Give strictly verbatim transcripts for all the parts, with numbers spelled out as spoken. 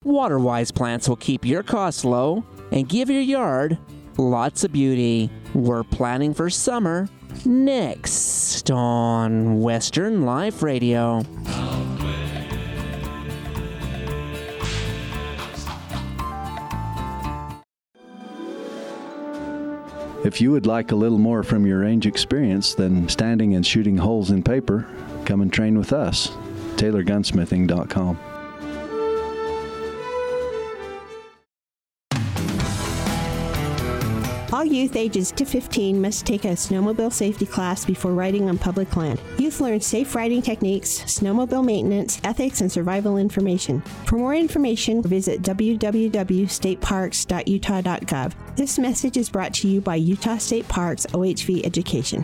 WaterWise plants will keep your costs low and give your yard lots of beauty. We're planning for summer next on Western Life Radio. If you would like a little more from your range experience than standing and shooting holes in paper, come and train with us. Taylor Gunsmithing dot com. All youth ages to fifteen must take a snowmobile safety class before riding on public land. Youth learn safe riding techniques, snowmobile maintenance, ethics, and survival information. For more information, visit w w w dot state parks dot utah dot gov. This message is brought to you by Utah State Parks O H V Education.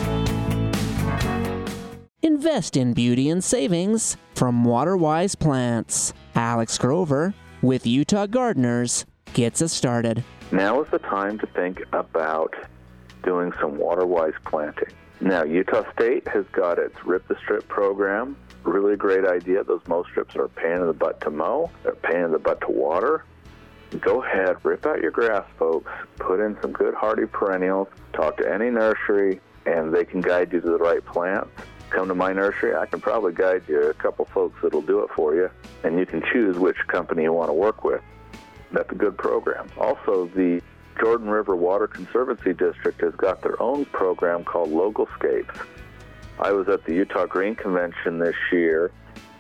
Invest in beauty and savings from WaterWise Plants. Alex Grover with Utah Gardeners gets us started. Now is the time to think about doing some WaterWise planting. Now, Utah State has got its Rip the Strip program. Really great idea. Those mow strips are a pain in the butt to mow. They're a pain in the butt to water. Go ahead, rip out your grass, folks. Put in some good hardy perennials. Talk to any nursery, and they can guide you to the right plants. Come to my nursery. I can probably guide you a couple folks that'll do it for you, and you can choose which company you want to work with. That's a good program. Also, the Jordan River Water Conservancy District has got their own program called Localscapes. I was at the Utah Green Convention this year,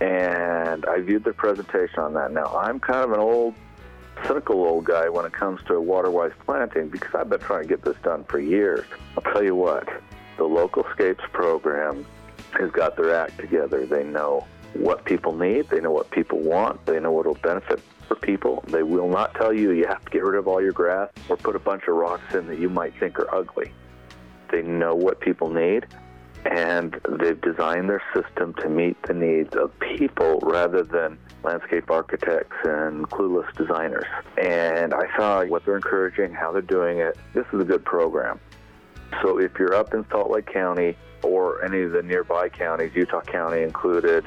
and I viewed their presentation on that. Now, I'm kind of an old, cynical old guy when it comes to WaterWise planting because I've been trying to get this done for years. I'll tell you what, the Localscapes program has got their act together. They know what people need. They know what people want. They know what will benefit for people. They will not tell you you have to get rid of all your grass or put a bunch of rocks in that you might think are ugly. They know what people need, and they've designed their system to meet the needs of people rather than landscape architects and clueless designers. And I saw what they're encouraging, how they're doing it. This is a good program. So if you're up in Salt Lake County or any of the nearby counties, Utah County included,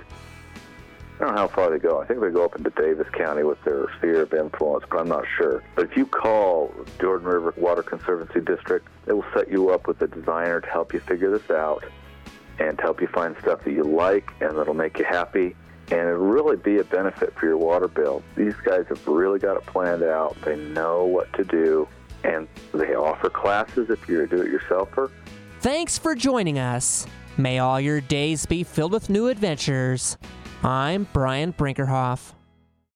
I don't know how far they go. I think they go up into Davis County with their sphere of influence, but I'm not sure. But if you call Jordan River Water Conservancy District, they will set you up with a designer to help you figure this out and to help you find stuff that you like and that'll make you happy. And it'll really be a benefit for your water bill. These guys have really got it planned out. They know what to do, and they offer classes if you're a do-it-yourselfer. Thanks for joining us. May all your days be filled with new adventures. I'm Brian Brinkerhoff.